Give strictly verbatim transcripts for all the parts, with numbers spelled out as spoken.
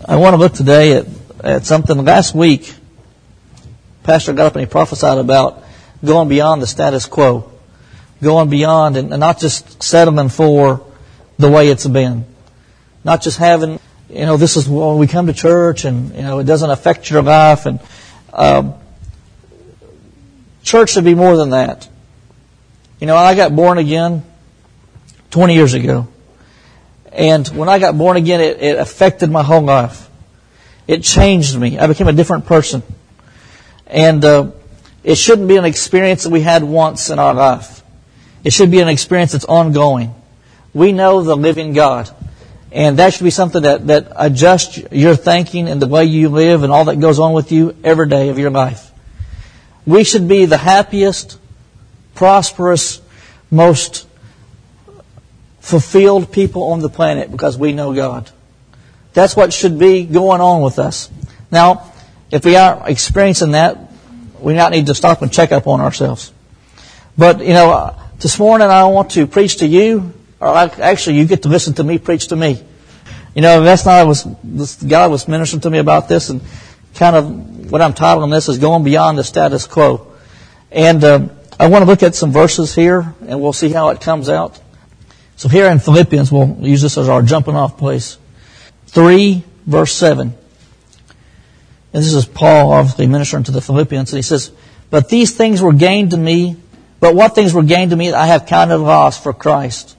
I want to look today at, at something. Last week, Pastor got up and he prophesied about going beyond the status quo, going beyond and, and not just settling for the way it's been, not just having, you know, this is when we come to church and, you know, it doesn't affect your life. And um, church should be more than that. You know, I got born again twenty years ago. And when I got born again, it, it affected my whole life. It changed me. I became a different person. And uh, it shouldn't be an experience that we had once in our life. It should be an experience that's ongoing. We know the living God. And that should be something that, that adjusts your thinking and the way you live and all that goes on with you every day of your life. We should be the happiest, prosperous, most fulfilled people on the planet because we know God. That's what should be going on with us. Now, if we are experiencing that, we not need to stop and check up on ourselves. But, you know, this morning I want to preach to you, or actually you get to listen to me preach to me. You know, last night I was, this guy was ministering to me about this, and kind of what I'm titling this is Going Beyond the Status Quo. And uh, I want to look at some verses here, and we'll see how it comes out. So here in Philippians, we'll use this as our jumping off place. three, verse seven. And this is Paul, obviously, ministering to the Philippians. And he says, But these things were gained to me, but what things were gained to me I have counted loss for Christ.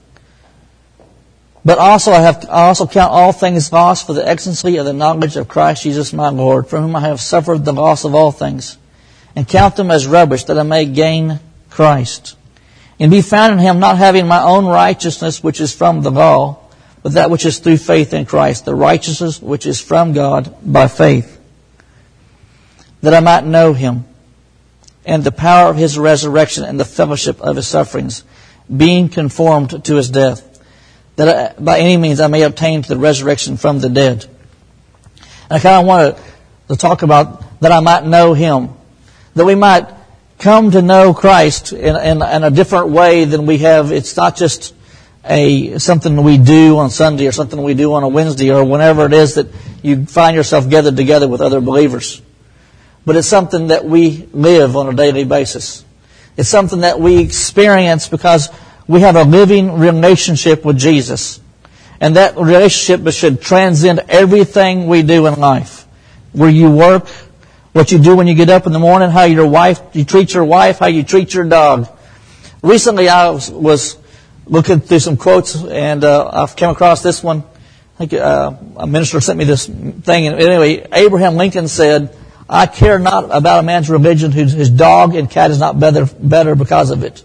But also I have I also count all things lost for the excellency of the knowledge of Christ Jesus my Lord, from whom I have suffered the loss of all things, and count them as rubbish, that I may gain Christ, and be found in Him, not having my own righteousness which is from the law, but that which is through faith in Christ, the righteousness which is from God by faith, that I might know Him, and the power of His resurrection, and the fellowship of His sufferings, being conformed to His death, that I, by any means I may obtain to the resurrection from the dead. And I kind of want to, to talk about that I might know Him, that we might come to know Christ in, in, in a different way than we have. It's not just a something we do on Sunday or something we do on a Wednesday or whenever it is that you find yourself gathered together with other believers. But it's something that we live on a daily basis. It's something that we experience because we have a living relationship with Jesus. And that relationship should transcend everything we do in life. Where you work, what you do when you get up in the morning, how your wife, you treat your wife, how you treat your dog. Recently I was, was looking through some quotes, and uh, I came across this one. I think uh, a minister sent me this thing. And anyway, Abraham Lincoln said, I care not about a man's religion whose his dog and cat is not better, better because of it.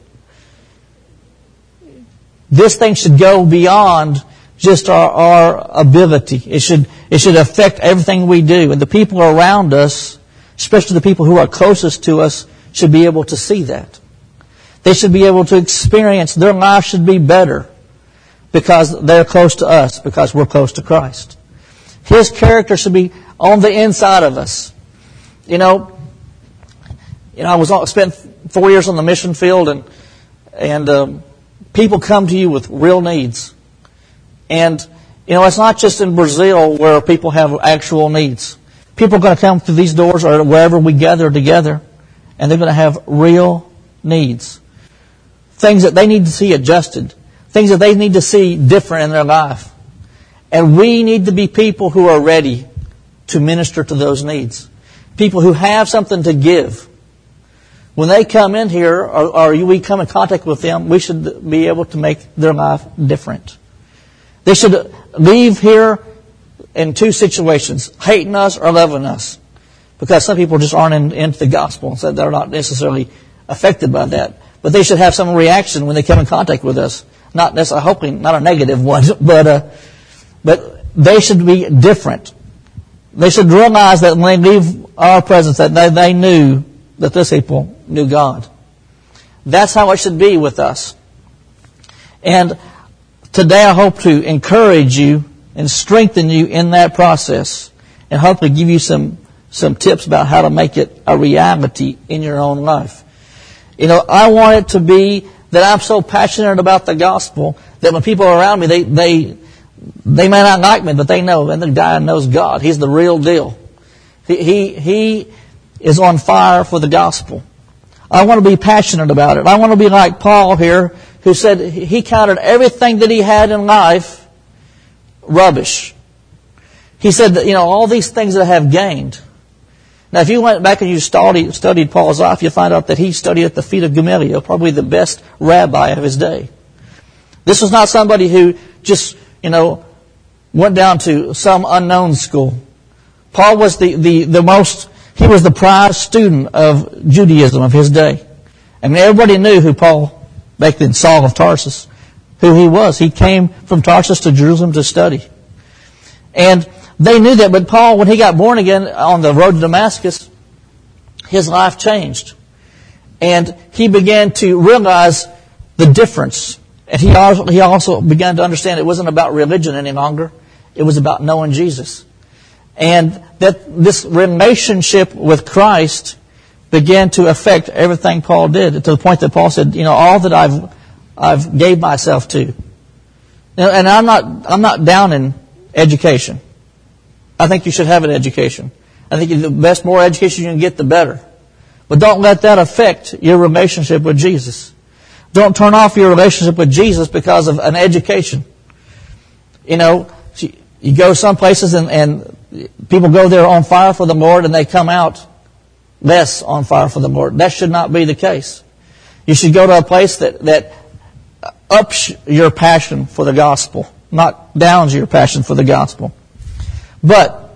This thing should go beyond just our, our ability. It should, it should affect everything we do. And the people around us, especially the people who are closest to us, should be able to see that. They should be able to experience their life should be better because they're close to us, because we're close to Christ. His character should be on the inside of us. You know, you know, I was on, spent four years on the mission field, and and um, people come to you with real needs. And, you know, it's not just in Brazil where people have actual needs. People are going to come through these doors or wherever we gather together, and they're going to have real needs. Things that they need to see adjusted. Things that they need to see different in their life. And we need to be people who are ready to minister to those needs. People who have something to give. When they come in here, or, or we come in contact with them, we should be able to make their life different. They should leave here in two situations, hating us or loving us. Because some people just aren't in, into the gospel, so they're not necessarily affected by that. But they should have some reaction when they come in contact with us. Not necessarily, hoping, not a negative one, but uh, but they should be different. They should realize that when they leave our presence, that they, they knew that this people knew God. That's how it should be with us. And today I hope to encourage you and strengthen you in that process, and hopefully give you some some tips about how to make it a reality in your own life. You know, I want it to be that I'm so passionate about the gospel that when people are around me, they they They may not like me, but they know, and the guy knows God. He's the real deal. He, he, he is on fire for the gospel. I want to be passionate about it. I want to be like Paul here, who said he counted everything that he had in life rubbish. He said that, you know, all these things that I have gained. Now, if you went back and you studied, studied Paul's life, you'll find out that he studied at the feet of Gamaliel, probably the best rabbi of his day. This was not somebody who just, you know, went down to some unknown school. Paul was the, the, the most, he was the prized student of Judaism of his day. I mean, everybody knew who Paul, back then, Saul of Tarsus, who he was. He came from Tarsus to Jerusalem to study. And they knew that, but Paul, when he got born again on the road to Damascus, his life changed. And he began to realize the difference. And he also, he also began to understand it wasn't about religion any longer. It was about knowing Jesus. And that this relationship with Christ began to affect everything Paul did, to the point that Paul said, you know, all that I've I've gave myself to. And I'm not I'm not down in education. I think you should have an education. I think the best, more education you can get, the better. But don't let that affect your relationship with Jesus. Don't turn off your relationship with Jesus because of an education. You know, you go some places and, and people go there on fire for the Lord and they come out less on fire for the Lord. That should not be the case. You should go to a place that, that ups your passion for the gospel, not downs your passion for the gospel. But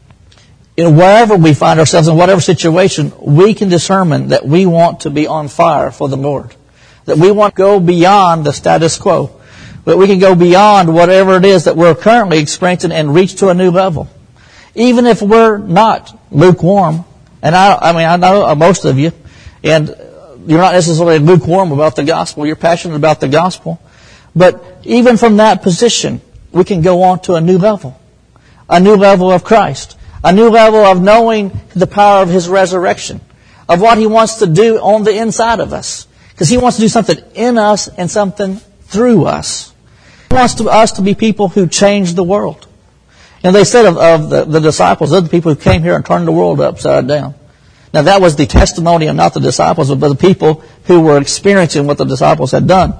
you know, wherever we find ourselves, in whatever situation, we can determine that we want to be on fire for the Lord. That we want to go beyond the status quo. That we can go beyond whatever it is that we're currently experiencing and reach to a new level. Even if we're not lukewarm. And I, I mean, I know most of you, and you're not necessarily lukewarm about the gospel. You're passionate about the gospel. But even from that position, we can go on to a new level. A new level of Christ. A new level of knowing the power of His resurrection. Of what He wants to do on the inside of us. Because He wants to do something in us and something through us. He wants to, us to be people who change the world. And they said of, of the, the disciples, they're the people who came here and turned the world upside down. Now that was the testimony of not the disciples, but the people who were experiencing what the disciples had done.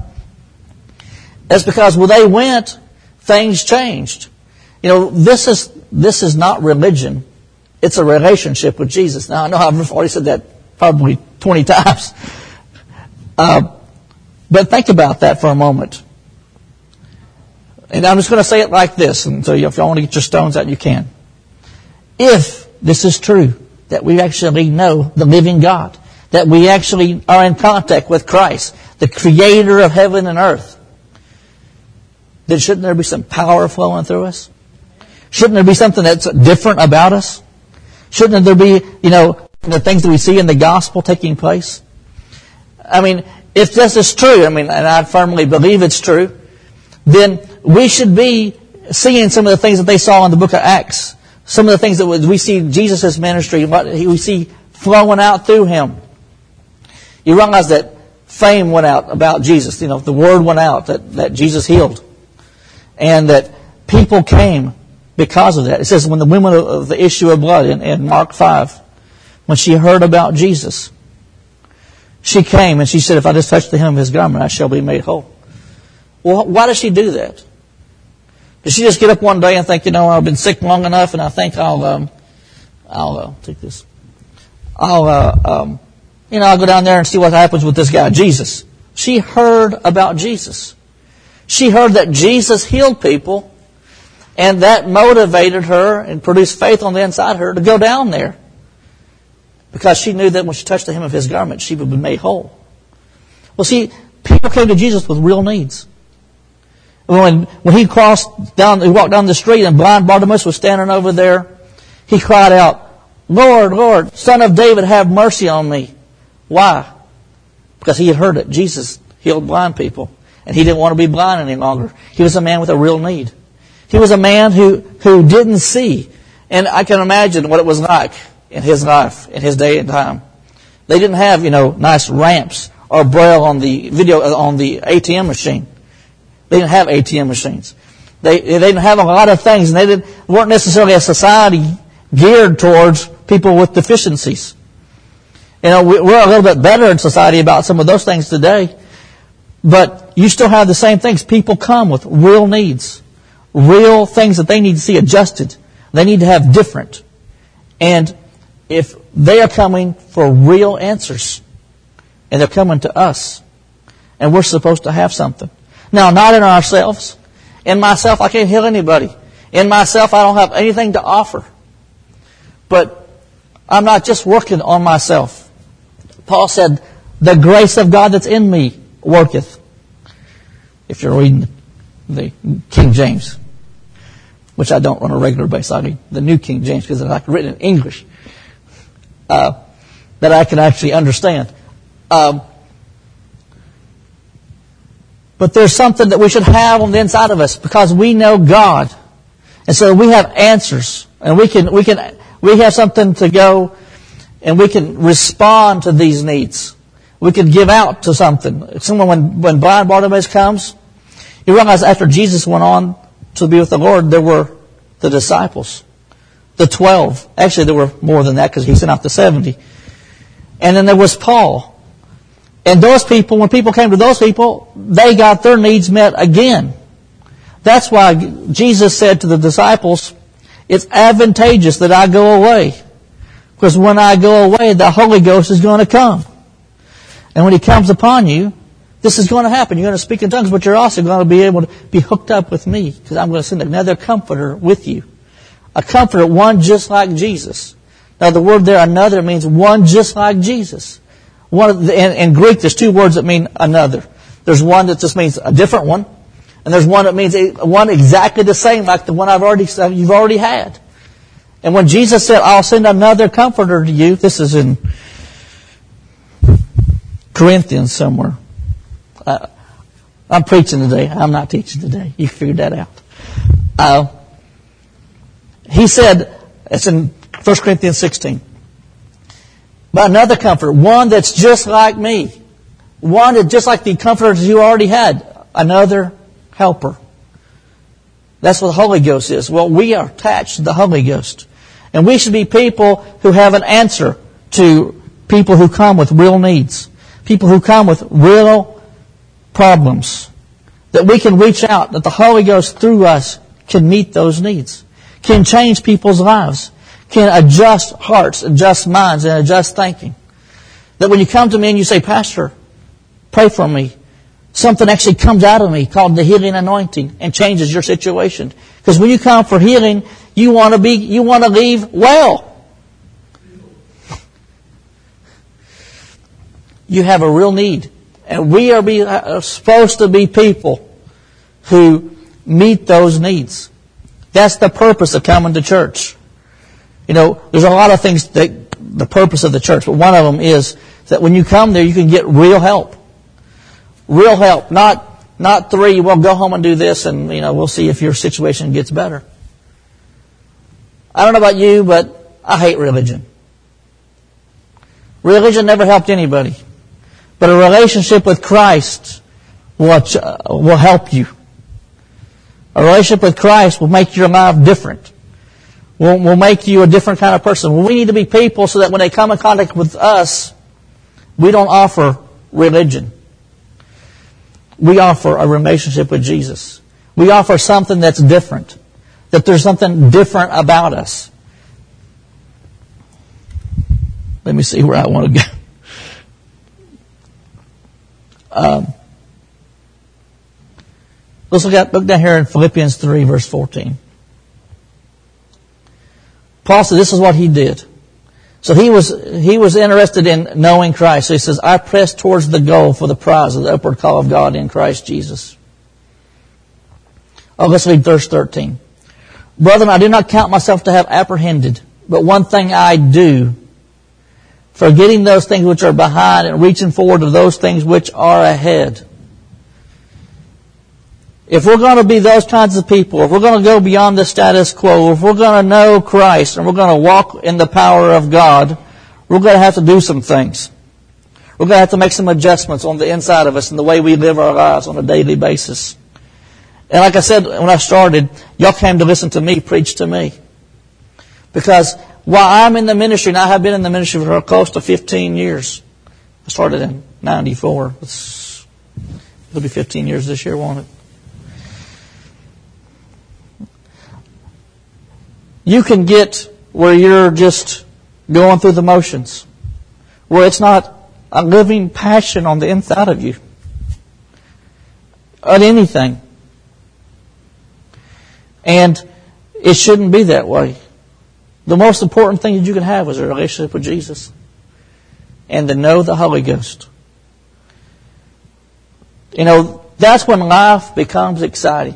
That's because when they went, things changed. You know, this is this is not religion. It's a relationship with Jesus. Now I know I've already said that probably twenty times. Uh, but think about that for a moment. And I'm just going to say it like this, and so if you want to get your stones out, you can. If this is true, that we actually know the living God, that we actually are in contact with Christ, the creator of heaven and earth, then shouldn't there be some power flowing through us? Shouldn't there be something that's different about us? Shouldn't there be, you know, the things that we see in the gospel taking place? I mean, if this is true, I mean, and I firmly believe it's true, then we should be seeing some of the things that they saw in the book of Acts. Some of the things that we see Jesus' ministry, what we see flowing out through Him. You realize that fame went out about Jesus. You know, the word went out that, that Jesus healed. And that people came because of that. It says when the woman of the issue of blood in, in Mark five, when she heard about Jesus, she came and she said, if I just touch the hem of His garment, I shall be made whole. Well, why does she do that? Did she just get up one day and think, you know, I've been sick long enough and I think I'll, um, I'll uh, take this. I'll, uh, um, you know, I'll go down there and see what happens with this guy, Jesus. She heard about Jesus. She heard that Jesus healed people, and that motivated her and produced faith on the inside of her to go down there. Because she knew that when she touched the hem of His garment, she would be made whole. Well, see, people came to Jesus with real needs. When, when he crossed down, he walked down the street and blind Bartimaeus was standing over there, he cried out, Lord, Lord, Son of David, have mercy on me. Why? Because he had heard that Jesus healed blind people. And he didn't want to be blind any longer. He was a man with a real need. He was a man who, who didn't see. And I can imagine what it was like in his life, in his day and time. They didn't have, you know, nice ramps or braille on the video, on the A T M machine. They didn't have A T M machines. They, they didn't have a lot of things, and they didn't, weren't necessarily a society geared towards people with deficiencies. You know, we're a little bit better in society about some of those things today, but you still have the same things. People come with real needs, real things that they need to see adjusted. They need to have different. And if they are coming for real answers, and they're coming to us, and we're supposed to have something. Now, not in ourselves. In myself, I can't heal anybody. In myself, I don't have anything to offer. But I'm not just working on myself. Paul said, the grace of God that's in me worketh. If you're reading the King James, which I don't on a regular basis. I read the New King James because it's like written in English uh, that I can actually understand. Um, But there's something that we should have on the inside of us because we know God. And so we have answers. And we can, we can, we have something to go and we can respond to these needs. We can give out to something. Someone, when, when blind Bartimaeus comes, you realize after Jesus went on to be with the Lord, there were the disciples. The twelve. Actually, there were more than that because he sent out the seventy. And then there was Paul. And those people, when people came to those people, they got their needs met again. That's why Jesus said to the disciples, it's advantageous that I go away. Because when I go away, the Holy Ghost is going to come. And when He comes upon you, this is going to happen. You're going to speak in tongues, but you're also going to be able to be hooked up with me. Because I'm going to send another comforter with you. A comforter, one just like Jesus. Now the word there, another, means one just like Jesus. One of the, in, in Greek, there's two words that mean another. There's one that just means a different one, and there's one that means a, one exactly the same, like the one I've already you've already had. And when Jesus said, "I'll send another Comforter to you," this is in Corinthians somewhere. Uh, I'm preaching today. I'm not teaching today. You figured that out. Uh, he said, it's in First Corinthians sixteen. But another comforter, one that's just like me. One that's just like the comforters you already had. Another helper. That's what the Holy Ghost is. Well, we are attached to the Holy Ghost. And we should be people who have an answer to people who come with real needs. People who come with real problems. That we can reach out, that the Holy Ghost through us can meet those needs. Can change people's lives. Can adjust hearts, adjust minds, and adjust thinking. That when you come to me and you say, "Pastor, pray for me," something actually comes out of me called the healing anointing and changes your situation. Because when you come for healing, you want to be, you want to leave well. You have a real need. And we are, be, are supposed to be people who meet those needs. That's the purpose of coming to church. You know, there's a lot of things that the purpose of the church, but one of them is that when you come there, you can get real help. Real help. Not, not three, well, go home and do this and, you know, we'll see if your situation gets better. I don't know about you, but I hate religion. Religion never helped anybody. But a relationship with Christ will, will help you. A relationship with Christ will make your life different. Will, will make you a different kind of person. Well, we need to be people so that when they come in contact with us, we don't offer religion. We offer a relationship with Jesus. We offer something that's different. That there's something different about us. Let me see where I want to go. Um, let's look, at, look down here in Philippians three, verse fourteen. Paul said this is what he did. So he was he was interested in knowing Christ. So he says, "I press towards the goal for the prize of the upward call of God in Christ Jesus." Oh, let's read verse thirteen. "Brethren, I do not count myself to have apprehended, but one thing I do, forgetting those things which are behind and reaching forward to those things which are ahead." If we're going to be those kinds of people, if we're going to go beyond the status quo, if we're going to know Christ and we're going to walk in the power of God, we're going to have to do some things. We're going to have to make some adjustments on the inside of us and the way we live our lives on a daily basis. And like I said when I started, y'all came to listen to me preach to me. Because while I'm in the ministry, and I have been in the ministry for close to fifteen years. I started in ninety-four. It's, it'll be fifteen years this year, won't it? You can get where you're just going through the motions, where it's not a living passion on the inside of you at anything. And it shouldn't be that way. The most important thing that you can have is a relationship with Jesus and to know the Holy Ghost. You know, that's when life becomes exciting.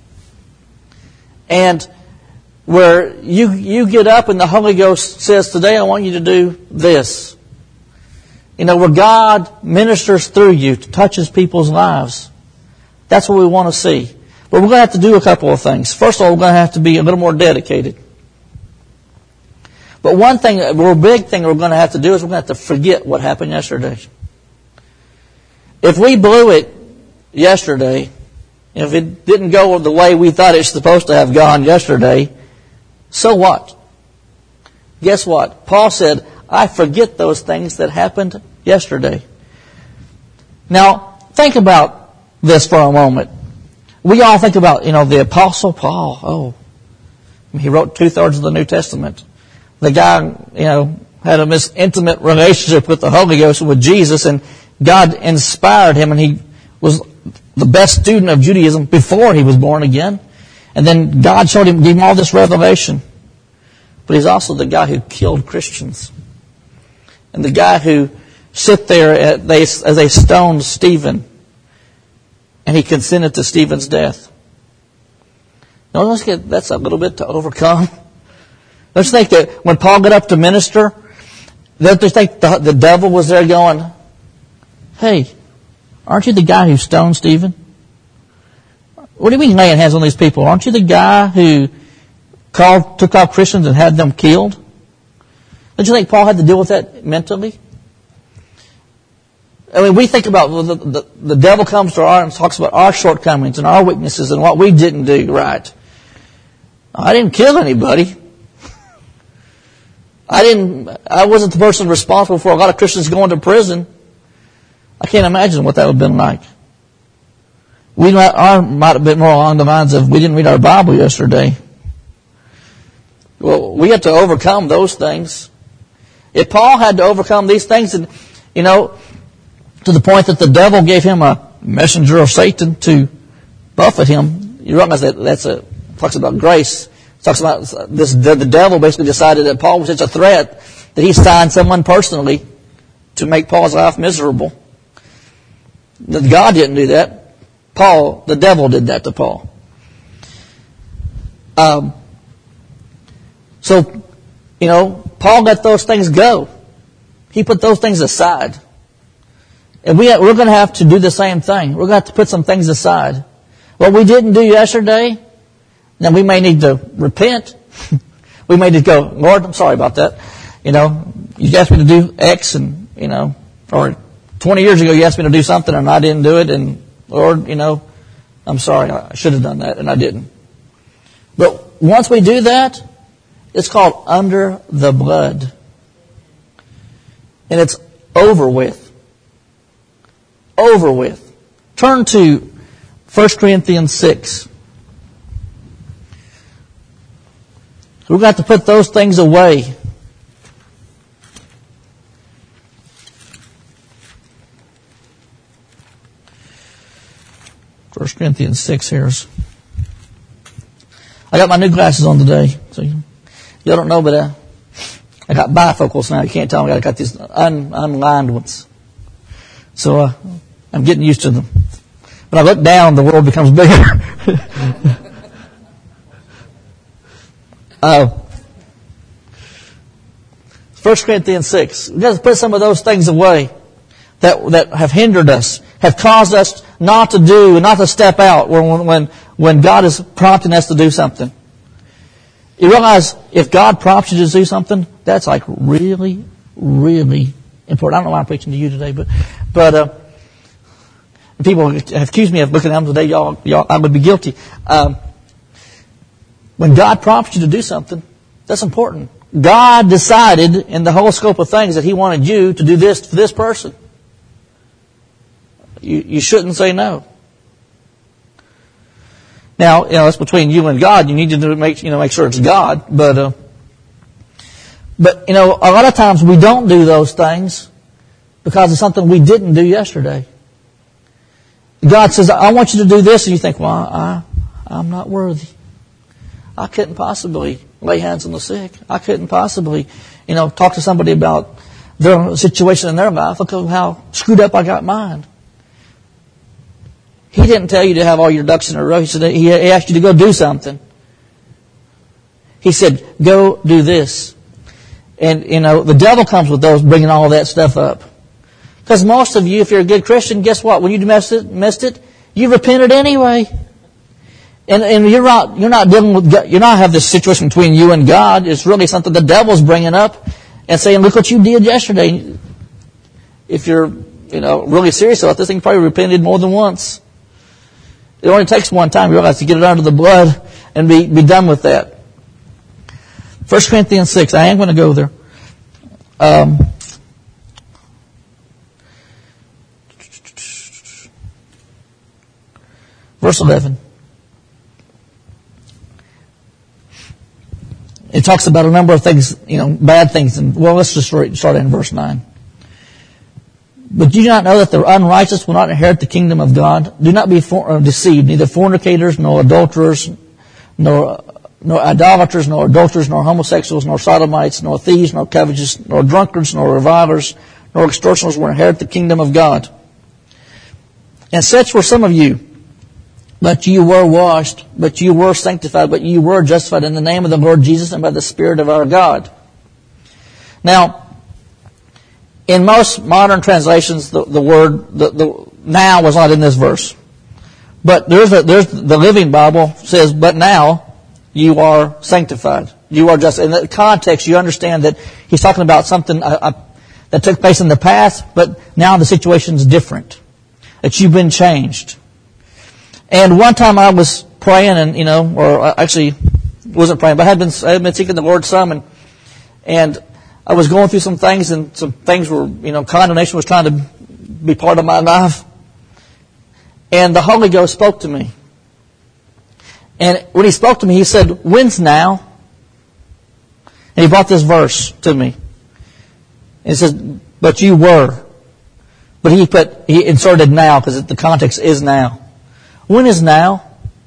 And where you you get up and the Holy Ghost says, today I want you to do this. You know, where God ministers through you, touches people's lives. That's what we want to see. But we're going to have to do a couple of things. First of all, we're going to have to be a little more dedicated. But one thing, a real big thing we're going to have to do is we're going to have to forget what happened yesterday. If we blew it yesterday, if it didn't go the way we thought it was supposed to have gone yesterday, so what? Guess what? Paul said, I forget those things that happened yesterday. Now, think about this for a moment. We all think about, you know, the Apostle Paul. Oh, he wrote two-thirds of the New Testament. The guy, you know, had a mis- intimate relationship with the Holy Ghost, with Jesus, and God inspired him, and he was the best student of Judaism before he was born again. And then God showed him, gave him all this revelation. But he's also the guy who killed Christians. And the guy who sit there at they, as they stoned Stephen. And he consented to Stephen's death. Now, let's get, that's a little bit to overcome. Let's think that when Paul got up to minister, don't they think the, the devil was there going, hey, aren't you the guy who stoned Stephen? What do you mean laying hands on these people? Aren't you the guy who called, took out Christians and had them killed? Don't you think Paul had to deal with that mentally? I mean, we think about the, the, the devil comes to our and talks about our shortcomings and our weaknesses and what we didn't do right. I didn't kill anybody. I didn't. I wasn't the person responsible for a lot of Christians going to prison. I can't imagine what that would have been like. We might, our, might have been more along the lines of we didn't read our Bible yesterday. Well, we have to overcome those things. If Paul had to overcome these things, and you know, to the point that the devil gave him a messenger of Satan to buffet him, you realize that that's a talks about grace. It talks about this. The, the devil basically decided that Paul was such a threat that he signed someone personally to make Paul's life miserable. That God didn't do that. Paul, the devil, did that to Paul. Um. So, you know, Paul let those things go. He put those things aside. And we, we're going to have to do the same thing. We're going to have to put some things aside. What we didn't do yesterday, then we may need to repent. We may just go, Lord, I'm sorry about that. You know, you asked me to do X and, you know, or twenty years ago you asked me to do something and I didn't do it. And Lord, you know, I'm sorry. I should have done that and I didn't. But once we do that, it's called under the blood. And it's over with. Over with. Turn to First Corinthians six. We've got to put those things away. First Corinthians six here. I got my new glasses on today. So you y'all don't know, but uh, I got bifocals now. You can't tell me. I got these un, unlined ones. So uh, I'm getting used to them. When I look down, the world becomes bigger. uh, First Corinthians six. We've got to put some of those things away that that have hindered us, have caused us not to do and not to step out when when when God is prompting us to do something. You realize if God prompts you to do something, that's like really, really important. I don't know why I'm preaching to you today, but but uh, people have accused me of looking at them today, y'all, y'all, I would be guilty. Um, when God prompts you to do something, that's important. God decided in the whole scope of things that He wanted you to do this for this person. You, you shouldn't say no. Now, you know, it's between you and God. You need to make, you know, make sure it's God. But, uh, but, you know, a lot of times we don't do those things because of something we didn't do yesterday. God says, I want you to do this. And you think, well, I, I'm not worthy. I couldn't possibly lay hands on the sick. I couldn't possibly, you know, talk to somebody about their situation in their life. Look at how screwed up I got mine. He didn't tell you to have all your ducks in a row. He said He asked you to go do something. He said, go do this. And, you know, the devil comes with those, bringing all that stuff up. Because most of you, if you're a good Christian, guess what? When you messed it, missed it, you repented anyway. And, and you're not, you're not dealing with, you're not have this situation between you and God. It's really something the devil's bringing up and saying, look what you did yesterday. If you're, you know, really serious about this thing, you probably repented more than once. It only takes one time, you realize, to get it under the blood and be, be done with that. First Corinthians six, I am going to go there. Um, verse eleven. It talks about a number of things, you know, bad things. And well, let's just start in verse nine. But do you not know that the unrighteous will not inherit the kingdom of God? Do not be for, uh, deceived, neither fornicators, nor adulterers, nor, nor idolaters, nor adulterers, nor homosexuals, nor sodomites, nor thieves, nor covetous, nor drunkards, nor revilers, nor extortioners will inherit the kingdom of God. And such were some of you. But you were washed, but you were sanctified, but you were justified in the name of the Lord Jesus and by the Spirit of our God. Now, in most modern translations, the, the word the, the now was not in this verse. But there's a, there's the Living Bible says, but now you are sanctified. You are just, in the context, you understand that he's talking about something uh, uh, that took place in the past, but now the situation's different. That you've been changed. And one time I was praying and, you know, or actually wasn't praying, but I had been, I had been seeking the Lord some and, and I was going through some things and some things were, you know, condemnation was trying to be part of my life. And the Holy Ghost spoke to me. And when He spoke to me, He said, when's now? And He brought this verse to me. And He says, but you were. But He put, He inserted now because the context is now. When is now?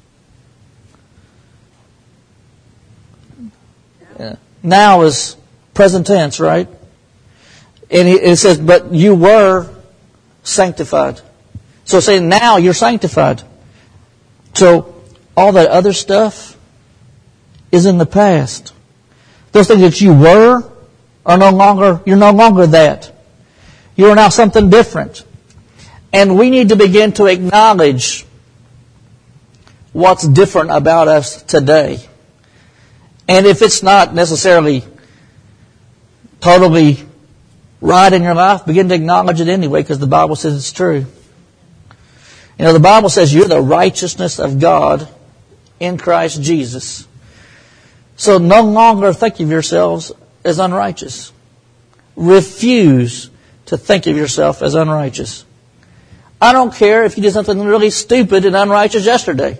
Now is present tense, right? And it says, but you were sanctified. So saying now you're sanctified. So all that other stuff is in the past. Those things that you were are no longer, you're no longer that. You are now something different. And we need to begin to acknowledge what's different about us today. And if it's not necessarily totally right in your life, begin to acknowledge it anyway, because the Bible says it's true. You know, the Bible says you're the righteousness of God in Christ Jesus. So no longer think of yourselves as unrighteous. Refuse to think of yourself as unrighteous. I don't care if you did something really stupid and unrighteous yesterday.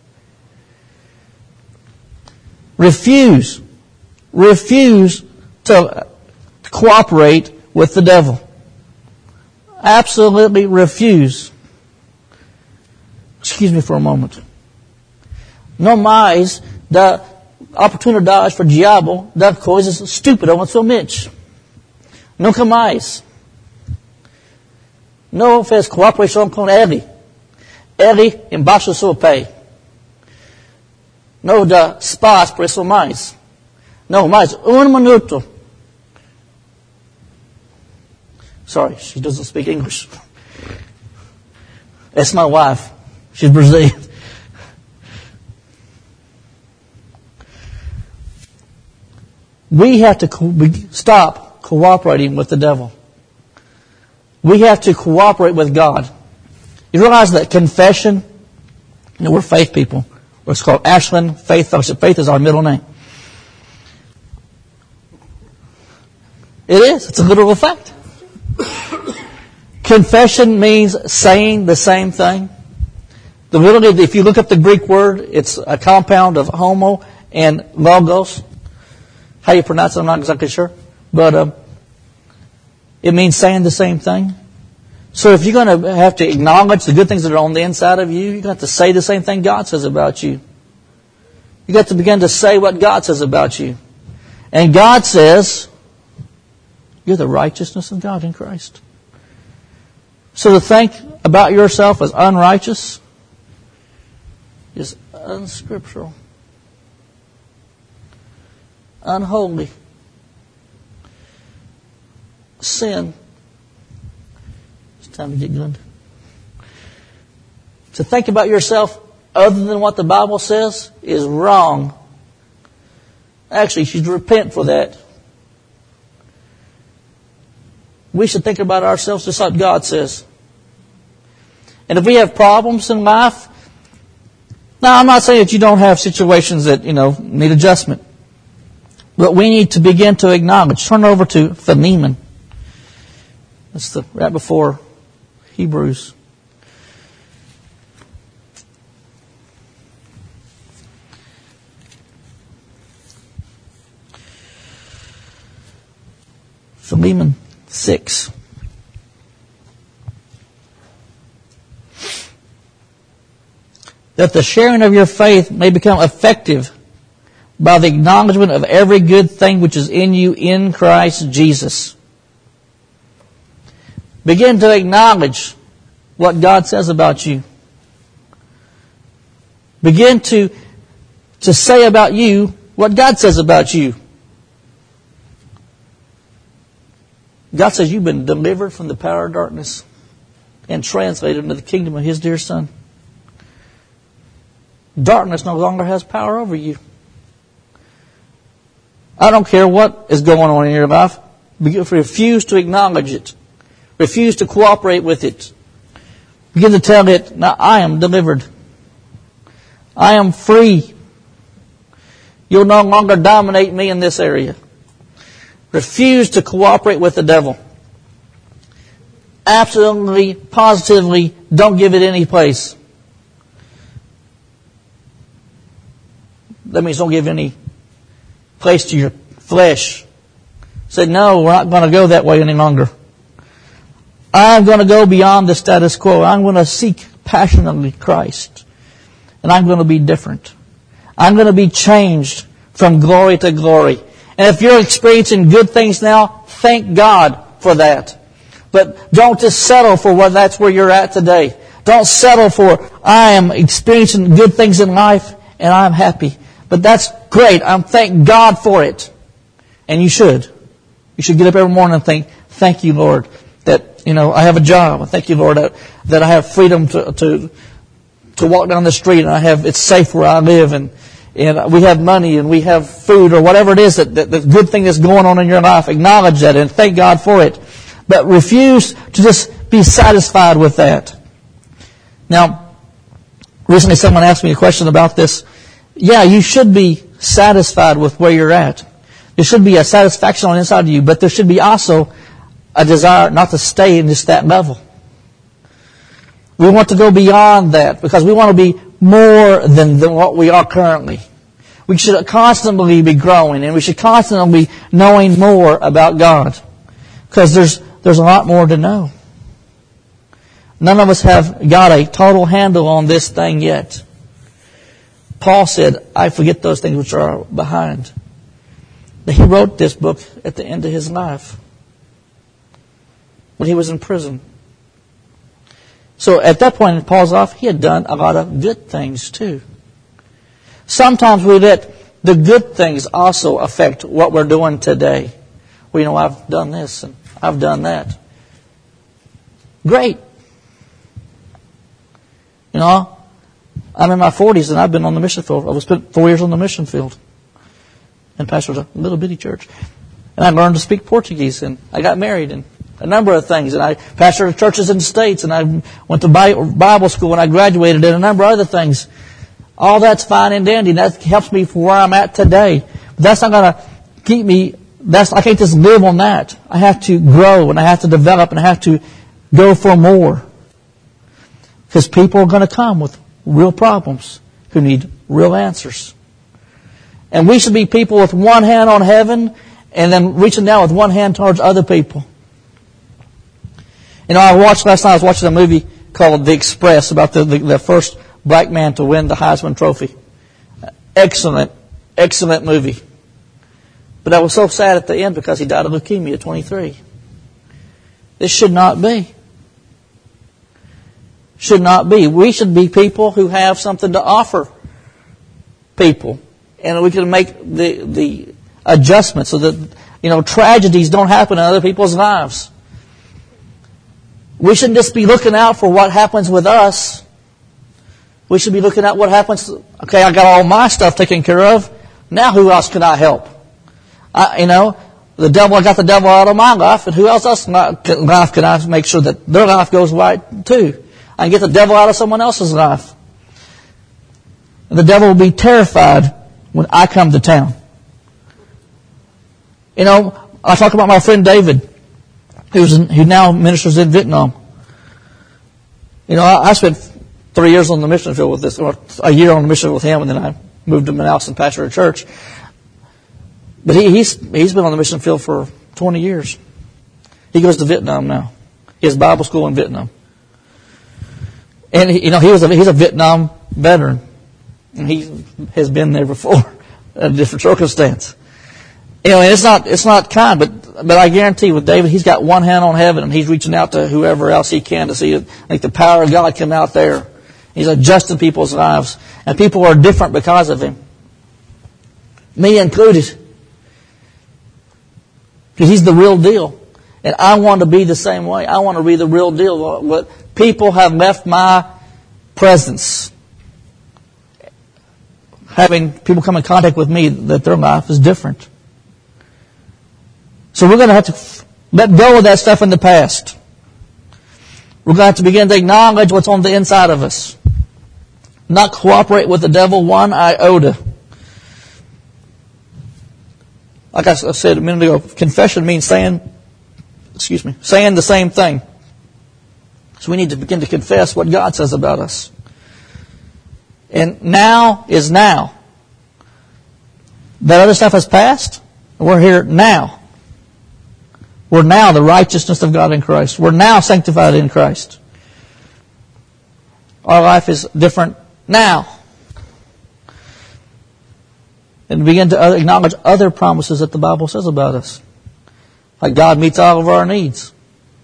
Refuse. Refuse to cooperate with the devil. Absolutely refuse. Excuse me for a moment. No mais da oportunidade para o diabo dar coisas estúpidas ao seu mente. Nunca mais. Não fez cooperação com ele. Ele embaixo do seu pé. Não dá espaço para isso mais. Não, mais um minuto. Sorry, she doesn't speak English. That's my wife. She's Brazilian. We have to co- stop cooperating with the devil. We have to cooperate with God. You realize that confession, you know, we're faith people. It's called Ashland Faith Fellowship. Faith is our middle name. It is. It's a literal fact. Confession means saying the same thing. The literally, if you look up the Greek word, it's a compound of homo and logos. How you pronounce it, I'm not exactly sure. But um, it means saying the same thing. So if you're going to have to acknowledge the good things that are on the inside of you, you've got to say the same thing God says about you. You've got to begin to say what God says about you. And God says, you're the righteousness of God in Christ. So to think about yourself as unrighteous is unscriptural, unholy, sin. It's time to get good. To think about yourself other than what the Bible says is wrong. Actually, you should repent for that. We should think about ourselves just like God says. And if we have problems in life, now I'm not saying that you don't have situations that, you know, need adjustment. But we need to begin to acknowledge. Turn over to Philemon. That's the right before Hebrews. Philemon six. That the sharing of your faith may become effective by the acknowledgement of every good thing which is in you in Christ Jesus. Begin to acknowledge what God says about you. Begin to, to say about you what God says about you. God says you've been delivered from the power of darkness and translated into the kingdom of His dear Son. Darkness no longer has power over you. I don't care what is going on in your life. Refuse to acknowledge it. Refuse to cooperate with it. Begin to tell it, now I am delivered. I am free. You'll no longer dominate me in this area. Refuse to cooperate with the devil. Absolutely, positively, don't give it any place. That means don't give any place to your flesh. Say, no, we're not going to go that way any longer. I'm going to go beyond the status quo. I'm going to seek passionately Christ. And I'm going to be different. I'm going to be changed from glory to glory. And if you're experiencing good things now, thank God for that. But don't just settle for what that's where you're at today. Don't settle for, I am experiencing good things in life and I'm happy. But that's great. I'm thank God for it. And you should. You should get up every morning and think, thank you, Lord, that, you know, I have a job. Thank you, Lord, that, that I have freedom to, to, to walk down the street and I have, it's safe where I live and, and we have money and we have food or whatever it is that, that the good thing that's going on in your life. Acknowledge that and thank God for it. But refuse to just be satisfied with that. Now, recently someone asked me a question about this. Yeah, you should be satisfied with where you're at. There should be a satisfaction on the inside of you, but there should be also a desire not to stay in just that level. We want to go beyond that because we want to be more than, than what we are currently. We should constantly be growing and we should constantly be knowing more about God because there's, there's a lot more to know. None of us have got a total handle on this thing yet. Paul said, I forget those things which are behind. He wrote this book at the end of his life when he was in prison. So at that point in Paul's life, he had done a lot of good things too. Sometimes we let the good things also affect what we're doing today. Well, you know, I've done this and I've done that. Great. You know, I'm in my forties and I've been on the mission field. I spent four years on the mission field and pastored a little bitty church. And I learned to speak Portuguese and I got married and a number of things. And I pastored churches in the States, and I went to Bible school, and I graduated, and a number of other things. All that's fine and dandy. That helps me for where I'm at today. But that's not going to keep me. That's I can't just live on that. I have to grow, and I have to develop, and I have to go for more. Because people are going to come with real problems who need real answers. And we should be people with one hand on heaven and then reaching down with one hand towards other people. You know, I watched last night, I was watching a movie called The Express about the, the, the first black man to win the Heisman Trophy. Excellent, excellent movie. But I was so sad at the end because he died of leukemia at twenty-three. This should not be. Should not be. We should be people who have something to offer people. And we can make the, the adjustments so that, you know, tragedies don't happen in other people's lives. We shouldn't just be looking out for what happens with us. We should be looking at what happens. Okay, I got all my stuff taken care of. Now who else can I help? I, you know, the devil, I got the devil out of my life, and who else else life can I make sure that their life goes right too? I can get the devil out of someone else's life. And the devil will be terrified when I come to town. You know, I talk about my friend David, who's in, who now ministers in Vietnam. You know, I, I spent three years on the mission field with this, or a year on the mission with him, and then I moved to Manaus and pastored a church. But he, he's he's been on the mission field for twenty years. He goes to Vietnam now. He has Bible school in Vietnam. And he, you know, he was a, he's a Vietnam veteran. And he has been there before in a different circumstance. You know, and it's not, it's not kind, but, but I guarantee with David, he's got one hand on heaven and he's reaching out to whoever else he can to see it, like the power of God come out there. He's adjusting people's lives. And people are different because of him. Me included. Because he's the real deal. And I want to be the same way. I want to be the real deal. What people have left my presence, having people come in contact with me, that their life is different. So we're going to have to let go of that stuff in the past. We're going to have to begin to acknowledge what's on the inside of us. Not cooperate with the devil one iota. Like I said a minute ago, confession means saying, excuse me, saying the same thing. So we need to begin to confess what God says about us. And now is now. That other stuff has passed. We're here now. We're now the righteousness of God in Christ. We're now sanctified in Christ. Our life is different now. And begin to acknowledge other promises that the Bible says about us. Like God meets all of our needs.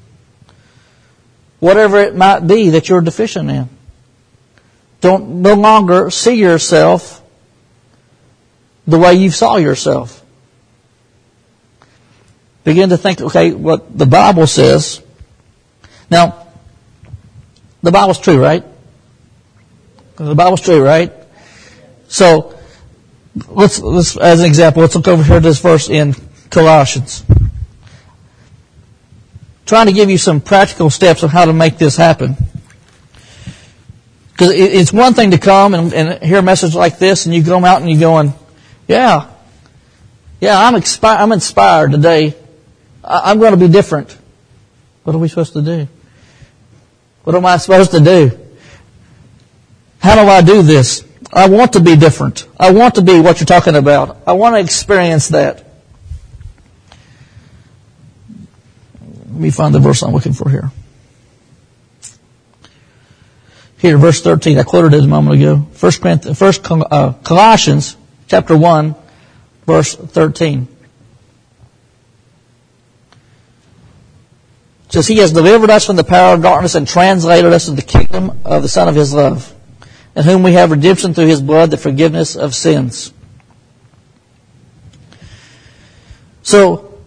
Whatever it might be that you're deficient in. Don't no longer see yourself the way you saw yourself. Begin to think, okay, what the Bible says. Now, the Bible's true, right? The Bible's true, right? So, let's, let's as an example, let's look over here at this verse in Colossians. Trying to give you some practical steps on how to make this happen. Because it's one thing to come and, and hear a message like this, and you come out and you're going, yeah, yeah, I'm, expi- I'm inspired today. I- I'm going to be different. What are we supposed to do? What am I supposed to do? How do I do this? I want to be different. I want to be what you're talking about. I want to experience that. Let me find the verse I'm looking for here. Here, verse thirteen. I quoted it a moment ago. First, First uh, Colossians, chapter one, verse thirteen. It says, He has delivered us from the power of darkness and translated us into the kingdom of the Son of His love, in whom we have redemption through His blood, the forgiveness of sins. So,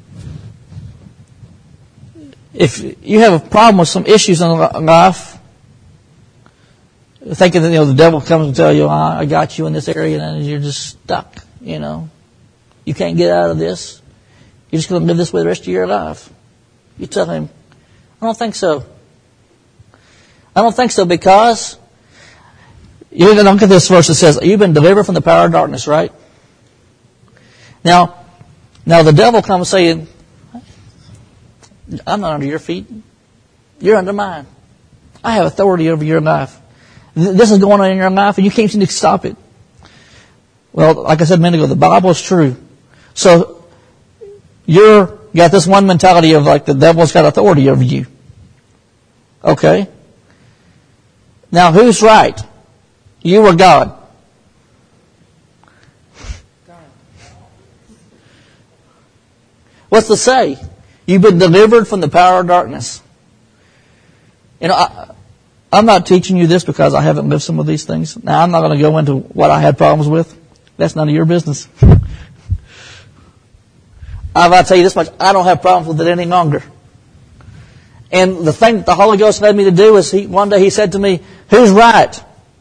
if you have a problem with some issues in life, thinking that, you know, the devil comes and tell you, oh, I got you in this area, and you're just stuck, you know. You can't get out of this. You're just going to live this way the rest of your life. You tell him, I don't think so. I don't think so because, you look at this verse that says, you've been delivered from the power of darkness, right? Now, now the devil comes saying, I'm not under your feet. You're under mine. I have authority over your life. This is going on in your life and you can't seem to stop it. Well, like I said a minute ago, the Bible is true. So, you're got this one mentality of like the devil's got authority over you. Okay. Now, who's right? You or God? What's the say? You've been delivered from the power of darkness. You know, I, I'm not teaching you this because I haven't lived some of these things. Now, I'm not going to go into what I had problems with. That's none of your business. I'll tell you this much. I don't have problems with it any longer. And the thing that the Holy Ghost led me to do is he, one day He said to me, who's right?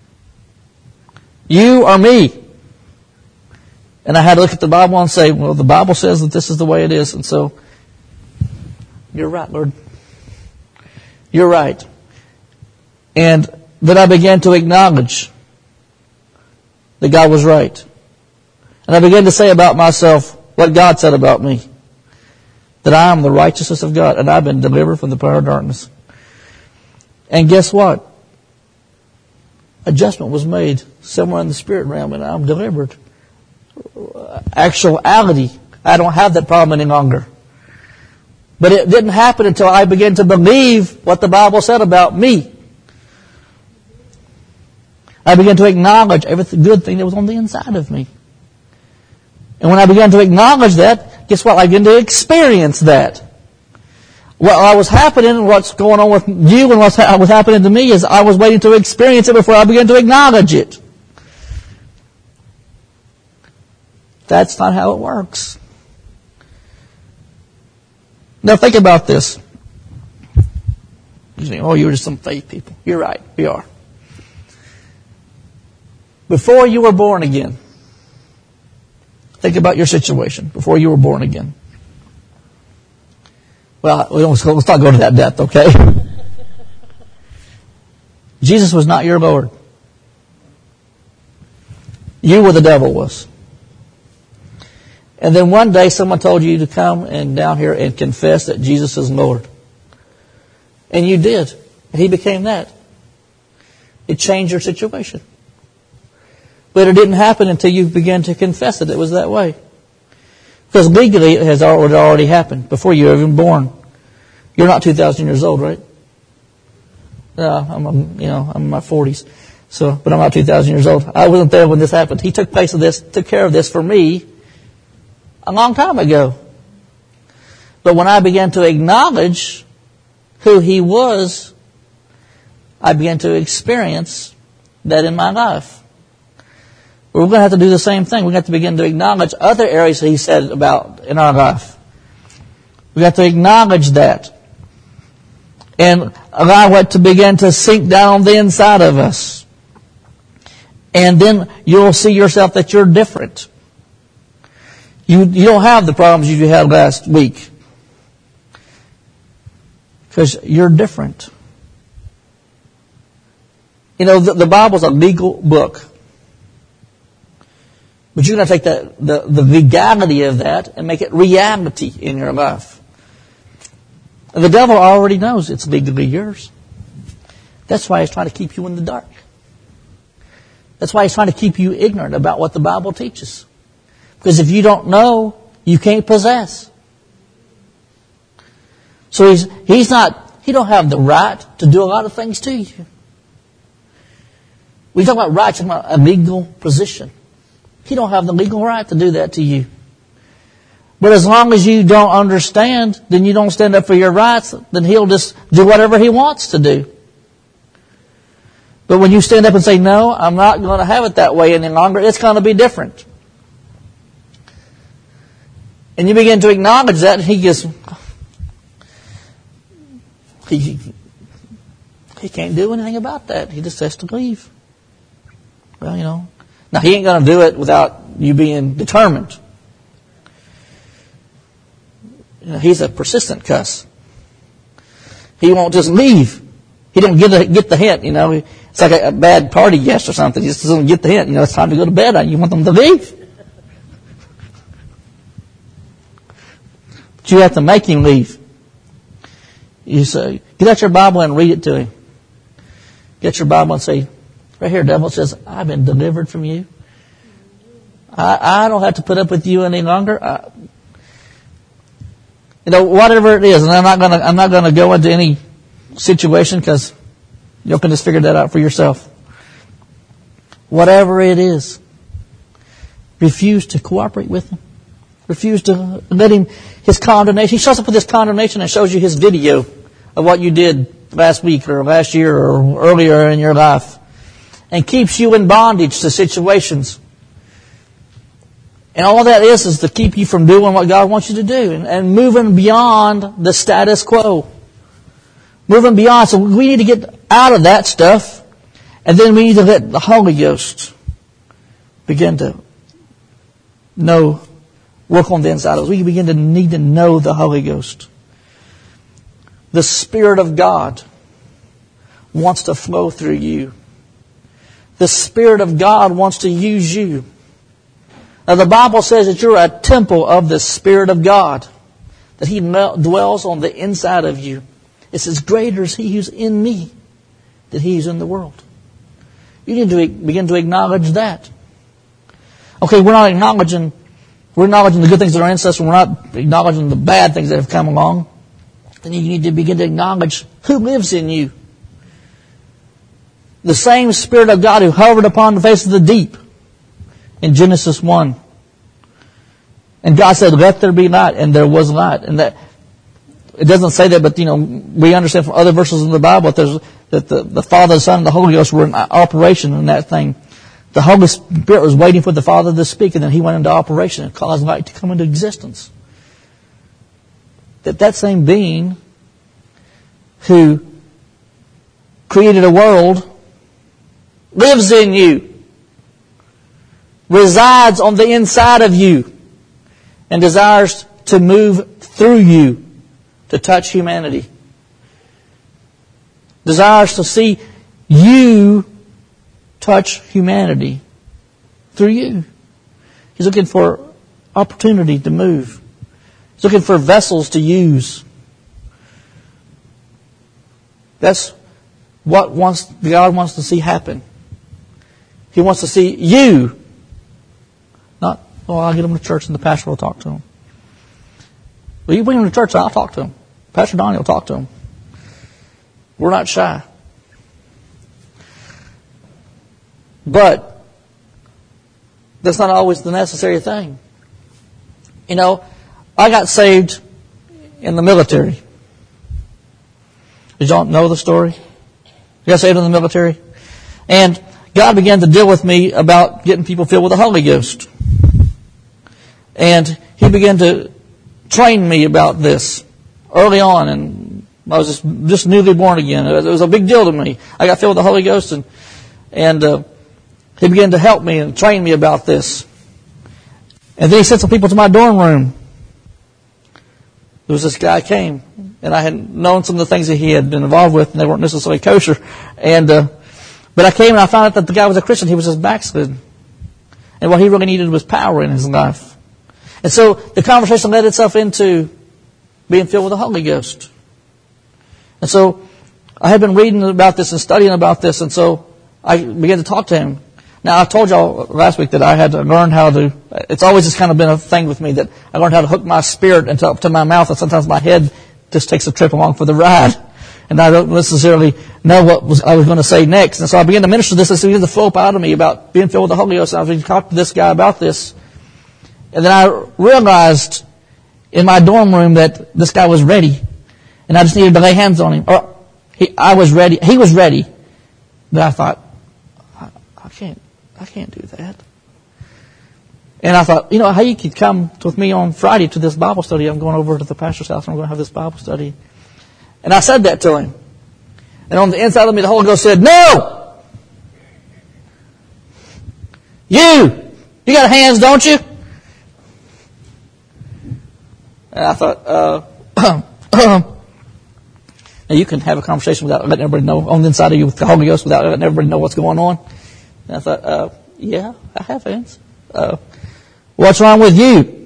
You or me? And I had to look at the Bible and say, well, the Bible says that this is the way it is. And so, you're right, Lord. You're right. And then I began to acknowledge that God was right. And I began to say about myself what God said about me. That I am the righteousness of God and I've been delivered from the power of darkness. And guess what? Adjustment was made somewhere in the spirit realm and I'm delivered. Actuality, I don't have that problem any longer. But it didn't happen until I began to believe what the Bible said about me. I began to acknowledge every good thing that was on the inside of me. And when I began to acknowledge that, guess what? I began to experience that. What was happening, what's going on with you and what was happening to me is I was waiting to experience it before I began to acknowledge it. That's not how it works. Now think about this. You say, oh, you're just some faith people. You're right, we are. Before you were born again, think about your situation before you were born again. Well, let's not go to that depth, okay? Jesus was not your Lord. You were the devil was. And then one day someone told you to come and down here and confess that Jesus is Lord. And you did. And He became that. It changed your situation. But it didn't happen until you began to confess it. It was that way. Because legally it has already happened before you were even born. You're not two thousand years old, right? No, I'm, you know, I'm in my forties. So, but I'm not two thousand years old. I wasn't there when this happened. He took place of this, took care of this for me a long time ago. But when I began to acknowledge who He was, I began to experience that in my life. We're going to have to do the same thing. We're going to have to begin to acknowledge other areas that He said about in our life. We have to acknowledge that. And allow it to begin to sink down on the inside of us. And then you'll see yourself that you're different. You, you don't have the problems you had last week. Because you're different. You know, the, the Bible's a legal book. But you're going to take the, the, the legality of that and make it reality in your life. And the devil already knows it's legally yours. That's why he's trying to keep you in the dark. That's why he's trying to keep you ignorant about what the Bible teaches. Because if you don't know, you can't possess. So he's, he's not, he don't have the right to do a lot of things to you. We talk about rights, about a legal position. He don't have the legal right to do that to you. But as long as you don't understand, then you don't stand up for your rights, then He'll just do whatever He wants to do. But when you stand up and say, no, I'm not going to have it that way any longer, it's going to be different. And you begin to acknowledge that, and He gets, he, he can't do anything about that. He just has to leave. Well, you know. Now, He ain't going to do it without you being determined. You know, He's a persistent cuss. He won't just leave. He don't get the, get the hint, you know. It's like a, a bad party guest or something. He just doesn't get the hint. You know, it's time to go to bed. You want them to leave. But you have to make him leave. You say, get out your Bible and read it to him. Get your Bible and say, right here, devil says, I've been delivered from you. I, I don't have to put up with you any longer. I, you know, whatever it is, and I'm not gonna, I'm not gonna go into any situation because you can just figure that out for yourself. Whatever it is, refuse to cooperate with him. Refuse to let him, his condemnation. He shows up with his condemnation and shows you his video of what you did last week or last year or earlier in your life, and keeps you in bondage to situations. And all that is is to keep you from doing what God wants you to do and, and moving beyond the status quo. Moving beyond. So we need to get out of that stuff, and then we need to let the Holy Ghost begin to know, work on the inside of us. We begin to need to know the Holy Ghost. The Spirit of God wants to flow through you. The Spirit of God wants to use you. Now the Bible says that you're a temple of the Spirit of God, that He dwells on the inside of you. It says, greater is He who's in me than He who's in the world. You need to begin to acknowledge that. Okay, we're not acknowledging, we're acknowledging the good things that are in us, and we're not acknowledging the bad things that have come along. Then you need to begin to acknowledge who lives in you. The same Spirit of God who hovered upon the face of the deep in Genesis one. And God said, let there be light, and there was light. And that, it doesn't say that, but you know, we understand from other verses in the Bible that, there's, that the, the Father, the Son, and the Holy Ghost were in operation in that thing. The Holy Spirit was waiting for the Father to speak, and then He went into operation and caused light to come into existence. That that same being who created a world lives in you, resides on the inside of you, and desires to move through you to touch humanity. Desires to see you touch humanity through you. He's looking for opportunity to move. He's looking for vessels to use. That's what wants, God wants to see happen. He wants to see you. Not, oh, I'll get him to church and the pastor will talk to him. Well, you bring him to church and I'll talk to him. Pastor Donnie will talk to him. We're not shy. But that's not always the necessary thing. You know, I got saved in the military. Did y'all know the story? I got saved in the military. And God began to deal with me about getting people filled with the Holy Ghost. And He began to train me about this early on. And I was just, just newly born again. It was a big deal to me. I got filled with the Holy Ghost, and, and uh, He began to help me and train me about this. And then He sent some people to my dorm room. There was this guy came, and I had known some of the things that he had been involved with, and they weren't necessarily kosher. And uh, but I came and I found out that the guy was a Christian. He was just backslid, and what he really needed was power in his life. And so the conversation led itself into being filled with the Holy Ghost. And so I had been reading about this and studying about this, and so I began to talk to him. Now, I told y'all last week that I had to learn how to, it's always just kind of been a thing with me that I learned how to hook my spirit into, up to my mouth, and sometimes my head just takes a trip along for the ride. And I don't necessarily know what was, I was going to say next. And so I began to minister this, and so it began to flow up out of me about being filled with the Holy Ghost. And I was going to talk to this guy about this. And then I realized in my dorm room that this guy was ready. And I just needed to lay hands on him. Or he, I was ready. He was ready. But I thought, I, I can't. I can't do that. And I thought, you know, how you could come with me on Friday to this Bible study. I'm going over to the pastor's house and I'm going to have this Bible study. And I said that to him. And on the inside of me, the Holy Ghost said, no! You! You got hands, don't you? And I thought, uh, and Now, you can have a conversation without letting everybody know, on the inside of you with the Holy Ghost, without letting everybody know what's going on. And I thought, uh, yeah, I have hands. Uh, what's wrong with you?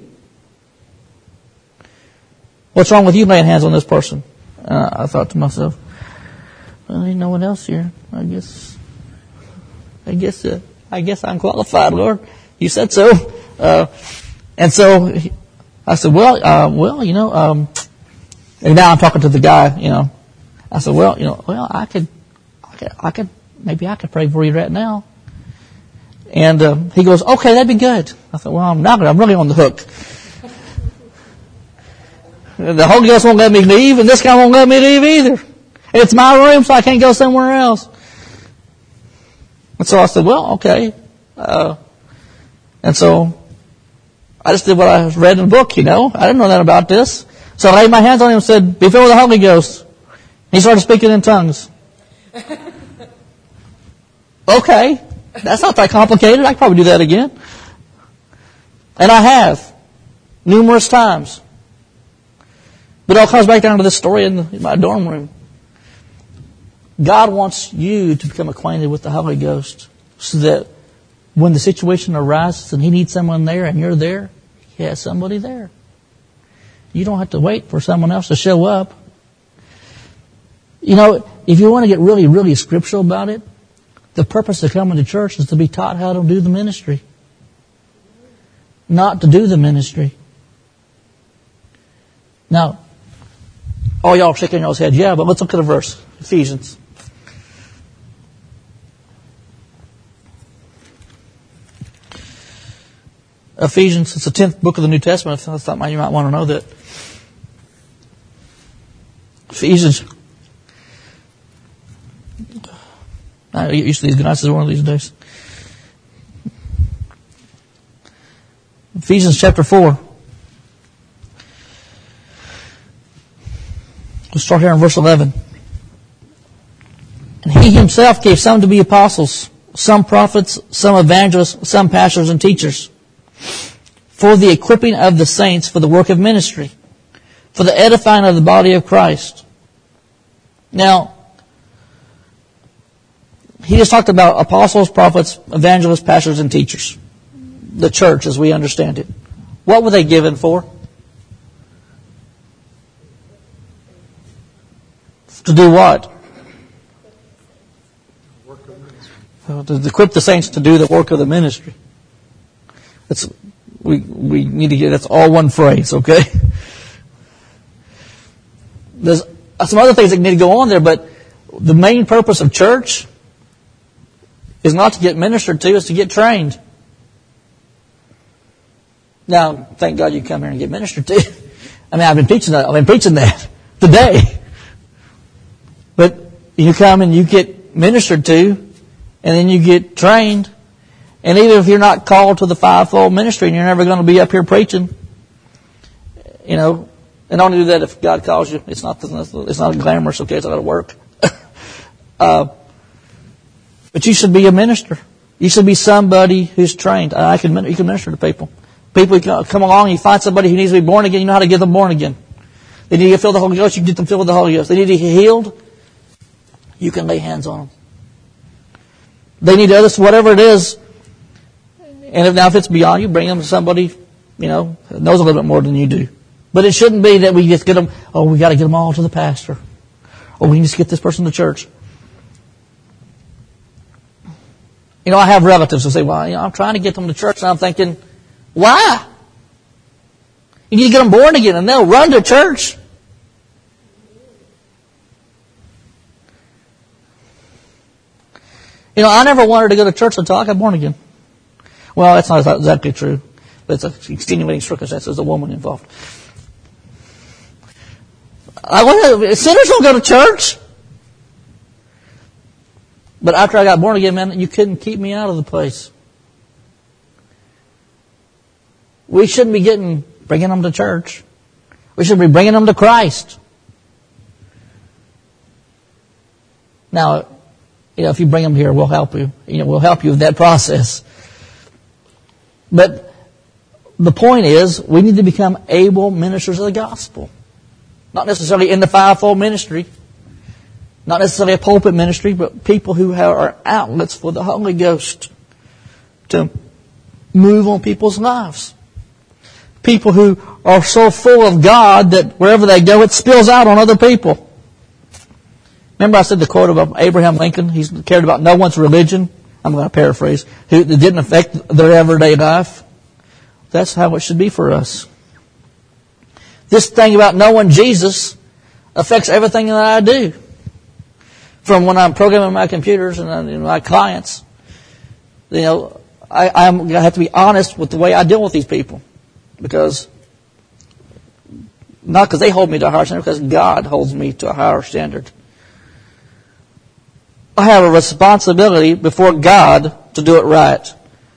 What's wrong with you laying hands on this person? Uh, I thought to myself, well, ain't no one else here. I guess, I guess, uh, I guess I'm qualified, Lord. You said so. Uh, and so I said, well, uh, well, you know, um, and now I'm talking to the guy, you know. I said, well, you know, well, I could, I could, I could maybe I could pray for you right now. And uh, he goes, okay, that'd be good. I thought, well, I'm not gonna, I'm really on the hook. The Holy Ghost won't let me leave, and this guy won't let me leave either. It's my room, so I can't go somewhere else. And so I said, well, okay. Uh, and so I just did what I read in the book, you know. I didn't know that about this. So I laid my hands on him and said, be filled with the Holy Ghost. He started speaking in tongues. Okay. That's not that complicated. I could probably do that again. And I have. Numerous times. But it all comes back down to this story in, the, in my dorm room. God wants you to become acquainted with the Holy Ghost so that when the situation arises and He needs someone there and you're there, He has somebody there. You don't have to wait for someone else to show up. You know, if you want to get really, really scriptural about it, the purpose of coming to church is to be taught how to do the ministry. Not to do the ministry. Now, all y'all are shaking y'all's head. Yeah, but let's look at a verse. Ephesians. Ephesians, it's the tenth book of the New Testament. I thought you might want to know that. Ephesians. I get used to these glasses one of these days. Ephesians chapter four. We'll start here in verse eleven. And He Himself gave some to be apostles, some prophets, some evangelists, some pastors and teachers, for the equipping of the saints for the work of ministry, for the edifying of the body of Christ. Now, He just talked about apostles, prophets, evangelists, pastors, and teachers. The church as we understand it. What were they given for? To do what? To equip the saints to do the work of the ministry. That's, we, we need to get, that's all one phrase, okay? There's some other things that need to go on there, but the main purpose of church is not to get ministered to, it's to get trained. Now, thank God you come here and get ministered to. I mean, I've been teaching that, I've been preaching that today. But you come and you get ministered to, and then you get trained. And even if you're not called to the fivefold ministry and you're never going to be up here preaching, you know, and only do that if God calls you. It's not, it's not glamorous, okay, it's not going to work. uh, but you should be a minister. You should be somebody who's trained. I can, you can minister to people. People come along, you find somebody who needs to be born again, you know how to get them born again. They need to get filled with the Holy Ghost, you can get them filled with the Holy Ghost. They need to get healed, you can lay hands on them. They need others, whatever it is. And if now if it's beyond you, bring them to somebody, you know, that knows a little bit more than you do. But it shouldn't be that we just get them, oh, we got to get them all to the pastor. Or we can just get this person to church. You know, I have relatives who say, well, you know, I'm trying to get them to church, and I'm thinking, why? You need to get them born again, and they'll run to church. You know, I never wanted to go to church until I got born again. Well, that's not exactly true. But it's an extenuating circumstance. There's a woman involved. I wanted, sinners don't go to church. But after I got born again, man, you couldn't keep me out of the place. We shouldn't be getting, bringing them to church. We should be bringing them to Christ. Now, you know, if you bring them here, we'll help you. You know, we'll help you with that process. But the point is, we need to become able ministers of the gospel. Not necessarily in the fivefold ministry. Not necessarily a pulpit ministry, but people who are outlets for the Holy Ghost to move on people's lives. People who are so full of God that wherever they go, it spills out on other people. Remember I said the quote about Abraham Lincoln? He cared about no one's religion. I'm going to paraphrase. Who it didn't affect their everyday life. That's how it should be for us. This thing about knowing Jesus affects everything that I do. From when I'm programming my computers and my clients, you know, I, I'm going to have to be honest with the way I deal with these people. Because, not because they hold me to a higher standard, because God holds me to a higher standard. I have a responsibility before God to do it right.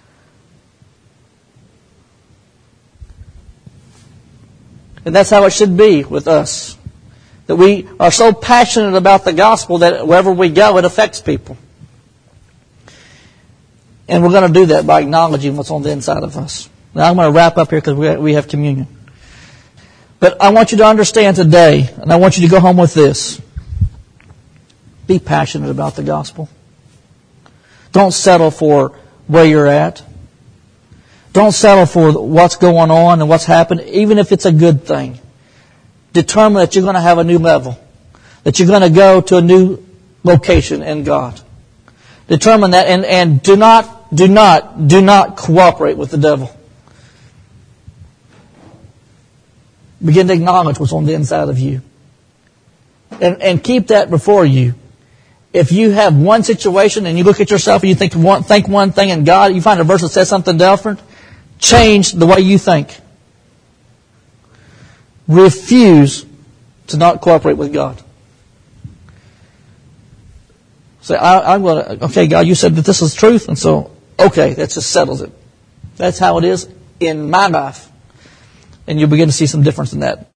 And that's how it should be with us. That we are so passionate about the gospel that wherever we go, it affects people. And we're going to do that by acknowledging what's on the inside of us. Now I'm going to wrap up here because we have communion. But I want you to understand today, and I want you to go home with this. Be passionate about the gospel. Don't settle for where you're at. Don't settle for what's going on and what's happened, even if it's a good thing. Determine that you're going to have a new level. That you're going to go to a new location in God. Determine that and, and do not, do not, do not cooperate with the devil. Begin to acknowledge what's on the inside of you. And, and keep that before you. If you have one situation and you look at yourself and you think one, think one thing in God, you find a verse that says something different, change the way you think. Refuse to not cooperate with God. Say, I, I'm going to, okay, God, you said that this is truth, and so, okay, that just settles it. That's how it is in my life. And you'll begin to see some difference in that.